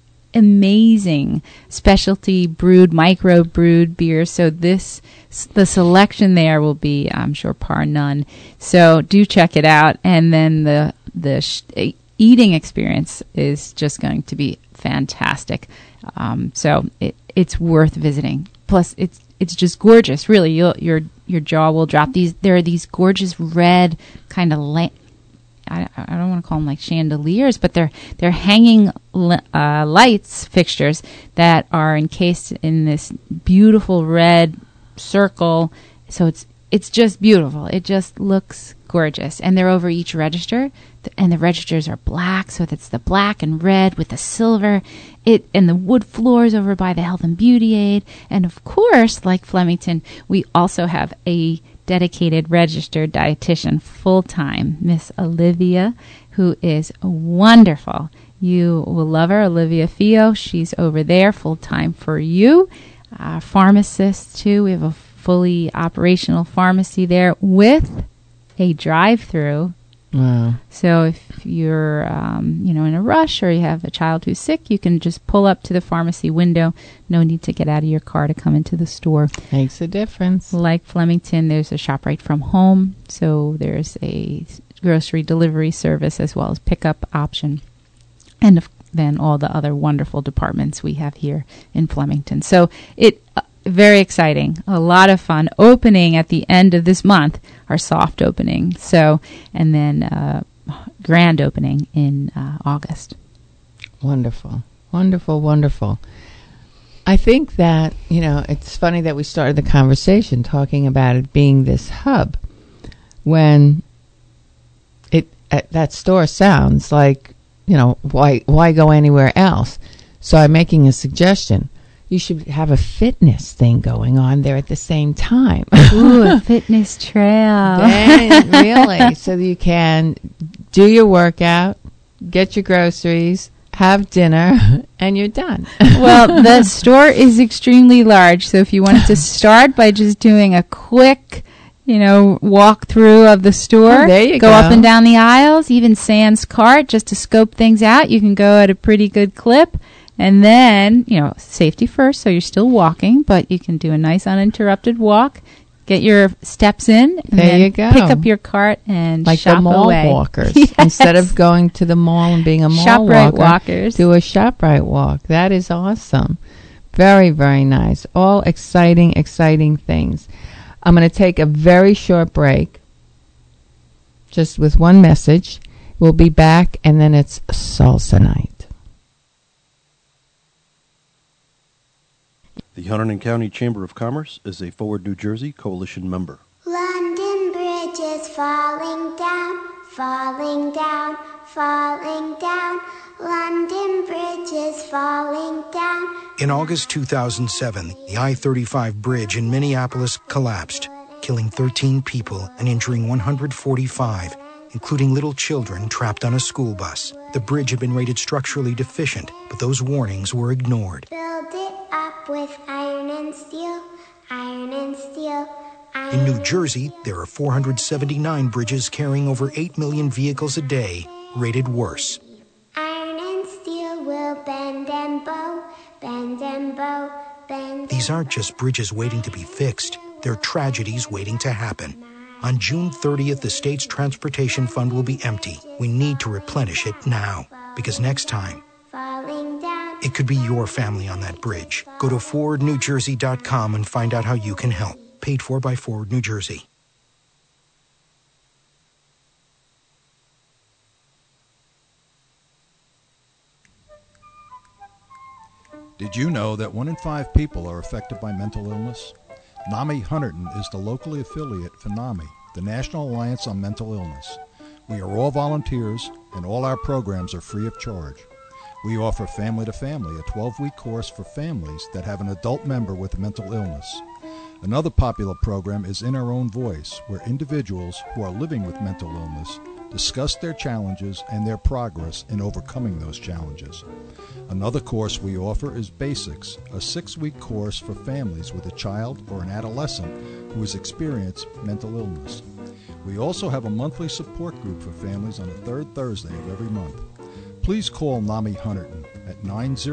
amazing specialty brewed, micro brewed beers. So the selection there will be, I'm sure, par none. So do check it out. And then the eating experience is just going to be fantastic. So it's worth visiting. Plus, it's just gorgeous. Really, your jaw will drop. There are these gorgeous red kind of I don't want to call them like chandeliers, but they're hanging lights fixtures that are encased in this beautiful red circle. So it's just beautiful. It just looks gorgeous. And they're over each register, and the registers are black, so that's the black and red with the silver. And the wood floors over by the Health and Beauty Aid. And of course, like Flemington, we also have a dedicated registered dietitian full-time, Miss Olivia, who is wonderful. You will love her, Olivia Fio. She's over there full-time for you. Pharmacists, too. We have a fully operational pharmacy there with a drive-through. Wow. So if you're in a rush or you have a child who's sick, you can just pull up to the pharmacy window. No need to get out of your car to come into the store. Makes a difference. Like Flemington, there's a ShopRite from home. So there's a grocery delivery service as well as pickup option. And then all the other wonderful departments we have here in Flemington. So very exciting. A lot of fun. Opening at the end of this month, our soft opening. And then grand opening in August. Wonderful. Wonderful, wonderful. I think that, it's funny that we started the conversation talking about it being this hub when that store sounds like, why go anywhere else? So I'm making a suggestion. You should have a fitness thing going on there at the same time. Ooh, a fitness trail. Really? So you can do your workout, get your groceries, have dinner, and you're done. Well, the store is extremely large. So if you wanted to start by just doing a quick, walk through of the store. Oh, there you go. Go up and down the aisles, even sans cart, just to scope things out. You can go at a pretty good clip. And then, safety first, so you're still walking, but you can do a nice uninterrupted walk, get your steps in, and there then you go. Pick up your cart and like shop the mall away. walkers. Yes. Instead of going to the mall and being a mall ShopRite walker, walkers. do a ShopRite walk. That is awesome. Very, very nice. All exciting, exciting things. I'm going to take a very short break, just with one message. We'll be back, and then it's Salsa Night. The Hunterdon County Chamber of Commerce is a Forward New Jersey coalition member. London Bridge is falling down, falling down, falling down. London Bridge is falling down. In August 2007, the I-35 bridge in Minneapolis collapsed, killing 13 people and injuring 145, including little children trapped on a school bus. The bridge had been rated structurally deficient, but those warnings were ignored. Build it up with iron and steel, iron and steel, iron. In New Jersey, there are 479 bridges carrying over 8 million vehicles a day, rated worse. Iron and steel will bend and bow, bend and bow, bend. These aren't just bridges waiting to be fixed, they're tragedies waiting to happen. On June 30th, the state's transportation fund will be empty. We need to replenish it now, because next time, it could be your family on that bridge. Go to forwardnewjersey.com and find out how you can help. Paid for by Forward New Jersey. Did you know that 1 in 5 people are affected by mental illness? NAMI Hunterdon is the locally affiliate for NAMI, the National Alliance on Mental Illness. We are all volunteers, and all our programs are free of charge. We offer Family to Family, a 12-week course for families that have an adult member with a mental illness. Another popular program is In Our Own Voice, where individuals who are living with mental illness discuss their challenges and their progress in overcoming those challenges. Another course we offer is Basics, a 6-week course for families with a child or an adolescent who has experienced mental illness. We also have a monthly support group for families on the third Thursday of every month. Please call NAMI Hunterdon at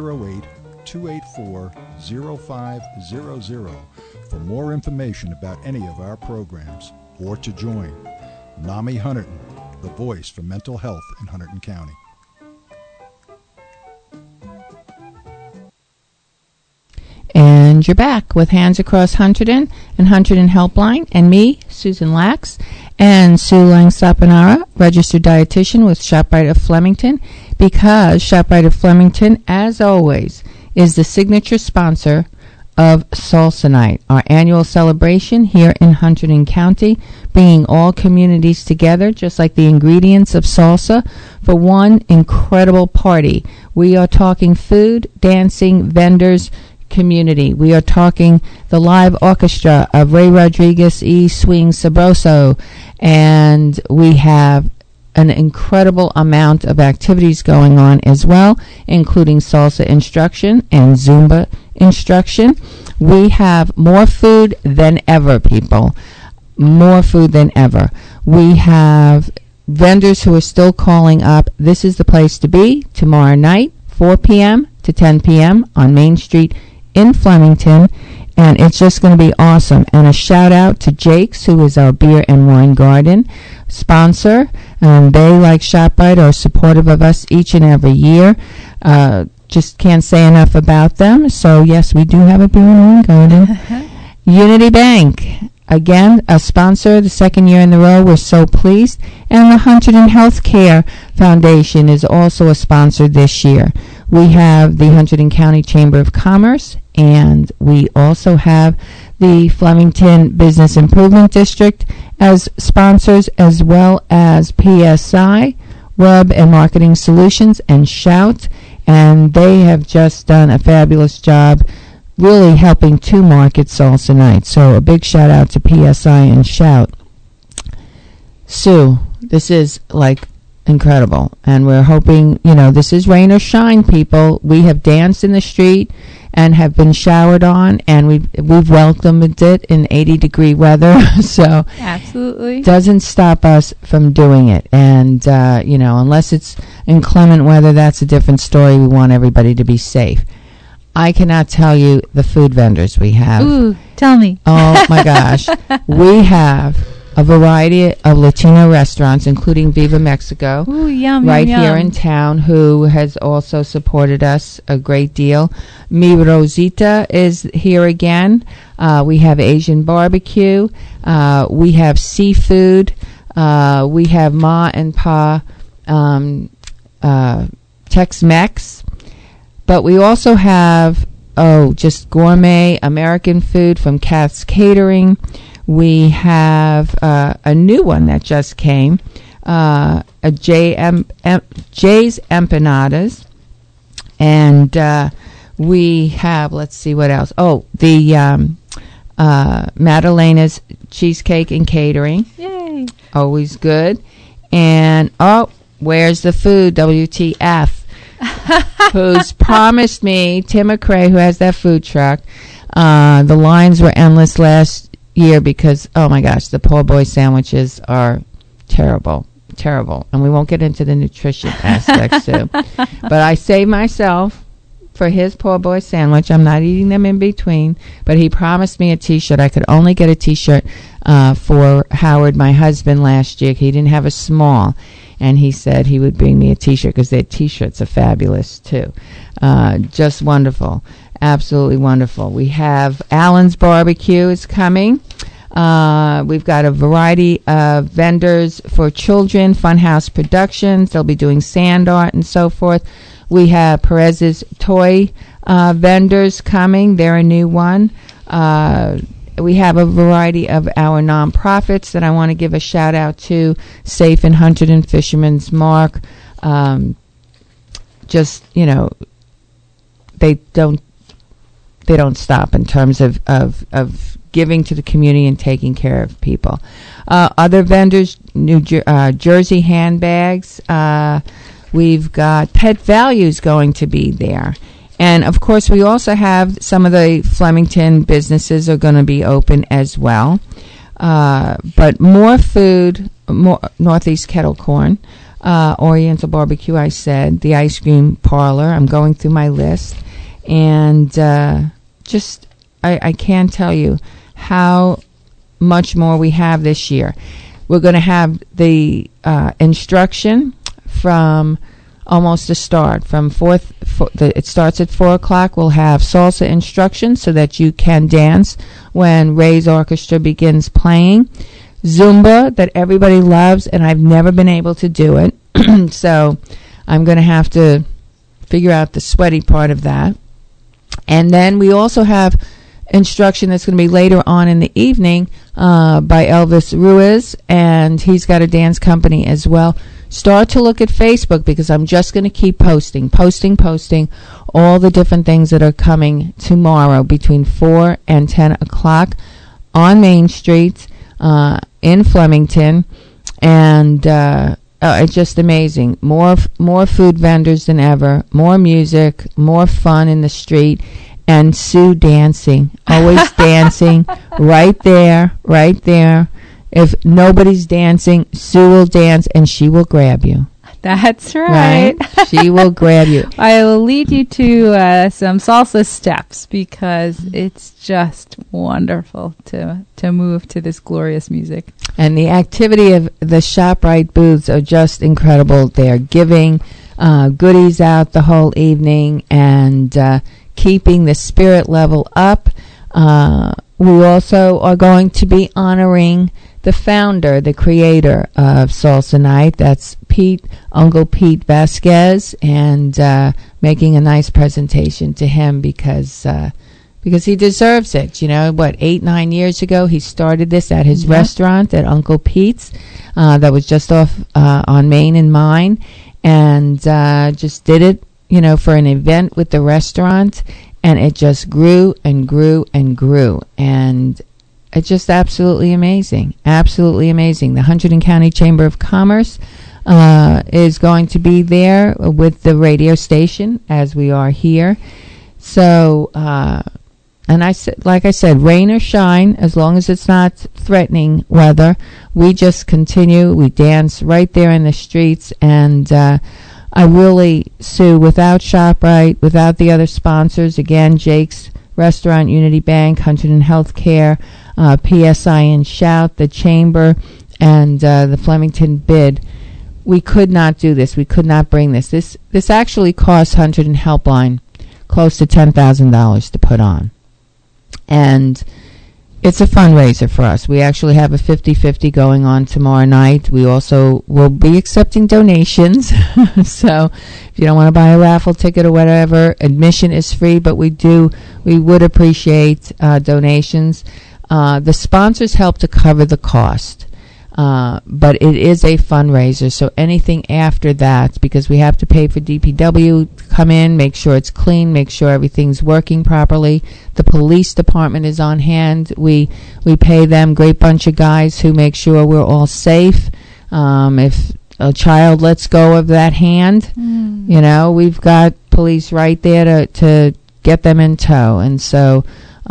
908-284-0500 for more information about any of our programs or to join. NAMI Hunterdon, the voice for mental health in Hunterdon County. And you're back with Hands Across Hunterdon and Hunterdon Helpline, and me, Susan Lax, and Sue Lang-Sapanara, registered dietitian with ShopRite of Flemington, because ShopRite of Flemington, as always, is the signature sponsor of Salsa Night, our annual celebration here in Hunterdon County, bringing all communities together, just like the ingredients of salsa, for one incredible party. We are talking food, dancing, vendors, community. We are talking the live orchestra of Ray Rodriguez y Swing Sabroso, and we have an incredible amount of activities going on as well, including salsa instruction and Zumba instruction. We have more food than ever, people. More food than ever. We have vendors who are still calling up. This is the place to be tomorrow night, 4 p.m. to 10 p.m. on Main Street in Flemington, and it's just going to be awesome. And a shout out to Jake's, who is our beer and wine garden sponsor. They, like ShopRite, are supportive of us each and every year. Just can't say enough about them. So yes, we do have a beer and wine garden. Unity Bank, again, a sponsor the second year in a row. We're so pleased. And the Hunterdon Healthcare Foundation is also a sponsor this year. We have the Hunterdon County Chamber of Commerce, and we also have the Flemington Business Improvement District as sponsors, as well as PSI, Web and Marketing Solutions, and Shout. And they have just done a fabulous job really helping to market Salsa Night. So a big shout out to PSI and Shout. Sue, this is like incredible. And we're hoping, this is rain or shine, people. We have danced in the street and have been showered on, and we've welcomed it in 80-degree weather. So absolutely doesn't stop us from doing it. And unless it's inclement weather, that's a different story. We want everybody to be safe. I cannot tell you the food vendors we have. Ooh, tell me. Oh my gosh. We have a variety of Latino restaurants, including Viva Mexico, right here in town, who has also supported us a great deal. Mi Rosita is here again. We have Asian barbecue. We have seafood. We have Ma and Pa Tex-Mex. But we also have, just gourmet American food from Kath's Catering. We have a new one that just came, Jay's Empanadas. And we have, let's see what else. The Madalena's Cheesecake and Catering. Yay. Always good. And, where's the food? WTF. Who's promised me, Tim McRae, who has that food truck. The lines were endless last year because, oh my gosh, the poor boy sandwiches are terrible. And we won't get into the nutrition aspects too. But I saved myself for his poor boy sandwich. I'm not eating them in between. But he promised me a T-shirt. I could only get a T-shirt for Howard, my husband, last year. He didn't have a small. And he said he would bring me a T-shirt because their T-shirts are fabulous too. Just wonderful. Absolutely wonderful. We have Allen's Barbecue is coming. We've got a variety of vendors for children, Funhouse Productions. They'll be doing sand art and so forth. We have Perez's Toy vendors coming. They're a new one. We have a variety of our nonprofits that I want to give a shout out to. Safe and Hunted and Fisherman's Mark. They don't stop in terms of giving to the community and taking care of people. Other vendors, Jersey Handbags. We've got Pet Values going to be there. And, of course, we also have some of the Flemington businesses are going to be open as well. But more food, more Northeast Kettle Corn, Oriental Barbecue, I said, the Ice Cream Parlor. I'm going through my list. And I can't tell you how much more we have this year. We're going to have the instruction from almost the start. It starts at 4 o'clock. We'll have salsa instruction so that you can dance when Ray's orchestra begins playing. Zumba that everybody loves, and I've never been able to do it. So I'm going to have to figure out the sweaty part of that. And then we also have instruction that's going to be later on in the evening by Elvis Ruiz, and he's got a dance company as well. Start to look at Facebook because I'm just going to keep posting all the different things that are coming tomorrow between 4 and 10 o'clock on Main Street in Flemington. And it's just amazing. More food vendors than ever, more music, more fun in the street, and Sue dancing, always dancing, right there. If nobody's dancing, Sue will dance, and she will grab you. That's right. She will grab you. I will lead you to some salsa steps because it's just wonderful to move to this glorious music. And the activity of the ShopRite booths are just incredible. They are giving goodies out the whole evening and keeping the spirit level up. We also are going to be honoring the founder, the creator of Salsa Night. That's Uncle Pete Vasquez, and making a nice presentation to him because he deserves it. 8-9 years ago he started this at his restaurant at Uncle Pete's that was just off on Main and Mine, and just did it for an event with the restaurant, and it just grew and grew and grew, and it's just absolutely amazing. The Hunterdon County Chamber of Commerce is going to be there with the radio station as we are here. So, and like I said, rain or shine, as long as it's not threatening weather, we just continue. We dance right there in the streets, and I really, Sue, without ShopRite, without the other sponsors, again, Jake's Restaurant, Unity Bank, Huntington Healthcare, PSI and Shout, the Chamber, and the Flemington Bid, we could not do this. We could not bring this. This actually cost Huntington Helpline close to $10,000 to put on. And it's a fundraiser for us. We actually have a 50-50 going on tomorrow night. We also will be accepting donations. So if you don't want to buy a raffle ticket or whatever, admission is free, but we would appreciate donations. The sponsors help to cover the cost. But it is a fundraiser, so anything after that, because we have to pay for DPW to come in, make sure it's clean, make sure everything's working properly. The police department is on hand. We pay them, great bunch of guys who make sure we're all safe. If a child lets go of that hand, we've got police right there to get them in tow. And so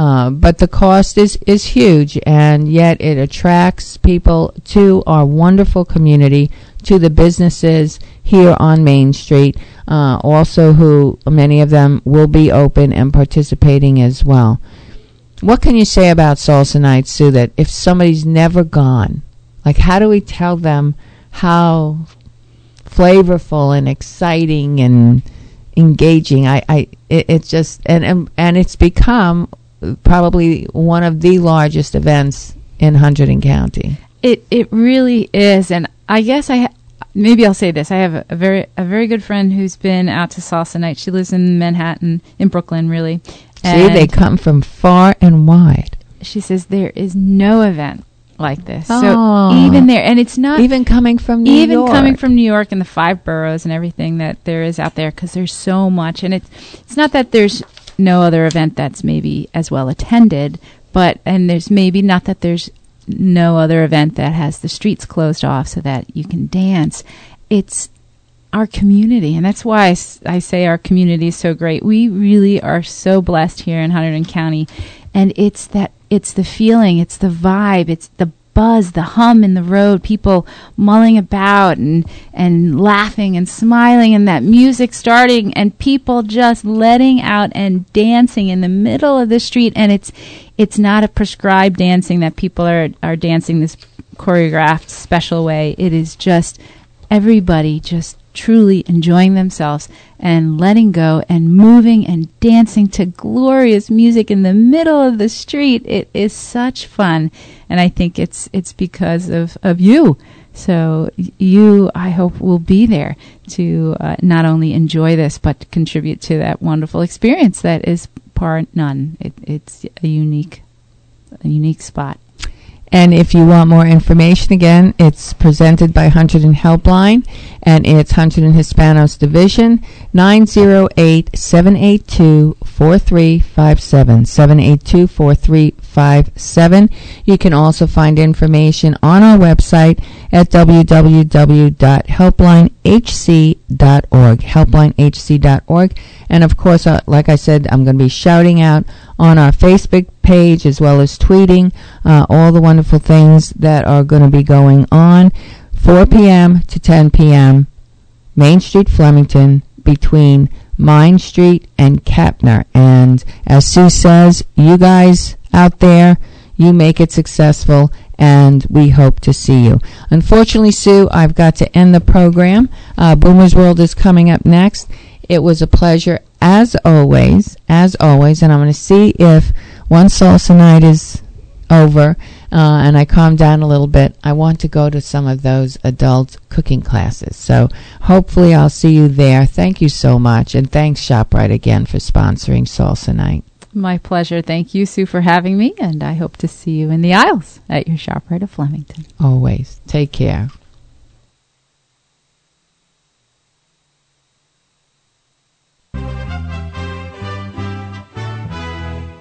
but the cost is huge, and yet it attracts people to our wonderful community, to the businesses here on Main Street, also who many of them will be open and participating as well. What can you say about Salsa Night, Sue, that if somebody's never gone, like how do we tell them how flavorful and exciting and engaging? It's just, and it's become probably one of the largest events in Hunterdon County. It really is, and I guess maybe I'll say this. I have a very good friend who's been out to Salsa Night. She lives in Manhattan, in Brooklyn, really. See, they come from far and wide. She says there is no event like this. So even there, and it's not even coming from New York. Coming from New York and the 5 boroughs and everything that there is out there, because there's so much, and it's not that there's no other event that's maybe as well attended, and there's maybe not that there's no other event that has the streets closed off so that you can dance. It's our community, and that's why I say our community is so great. We really are so blessed here in Hunterdon County, and it's the feeling, it's the vibe, it's the buzz, the hum in the road, people mulling about and laughing and smiling, and that music starting, and people just letting out and dancing in the middle of the street. And it's not a prescribed dancing that people are dancing this choreographed special way. It is just everybody just truly enjoying themselves and letting go and moving and dancing to glorious music in the middle of the street. It is such fun, and I think it's because of you. So you, I hope, will be there to not only enjoy this, but to contribute to that wonderful experience that is par none. It's a unique spot. And if you want more information, again, it's presented by Hunterdon Helpline, and it's Hunterdon Hispanos Division, 908-782-4357, 782-4357. You can also find information on our website at www.helplinehc.org, helplinehc.org. And, of course, like I said, I'm going to be shouting out on our Facebook page as well as tweeting all the wonderful things that are going to be going on. 4 p.m. to 10 p.m., Main Street, Flemington, between Mine Street and Kapner. And as Sue says, you guys out there, you make it successful, and we hope to see you. Unfortunately, Sue, I've got to end the program. Boomer's World is coming up next. It was a pleasure, as always, and I'm going to see if once Salsa Night is over and I calm down a little bit, I want to go to some of those adult cooking classes. So hopefully I'll see you there. Thank you so much, and thanks ShopRite again for sponsoring Salsa Night. My pleasure. Thank you, Sue, for having me, and I hope to see you in the aisles at your ShopRite of Flemington. Always. Take care.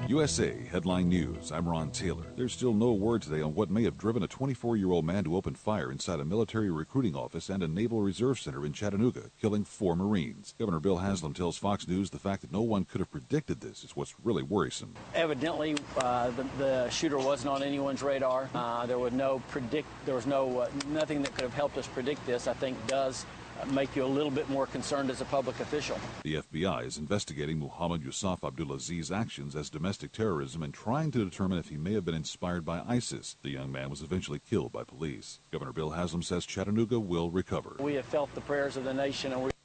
USA Headline News. I'm Ron Taylor. There's still no word today on what may have driven a 24-year-old man to open fire inside a military recruiting office and a Naval Reserve Center in Chattanooga, killing 4 Marines. Governor Bill Haslam tells Fox News the fact that no one could have predicted this is what's really worrisome. Evidently, the shooter wasn't on anyone's radar. There was nothing that could have helped us predict this. I think does make you a little bit more concerned as a public official. The FBI is investigating Muhammad Yusuf Abdulaziz's actions as domestic terrorism and trying to determine if he may have been inspired by ISIS. The young man was eventually killed by police. Governor Bill Haslam says Chattanooga will recover. We have felt the prayers of the nation, and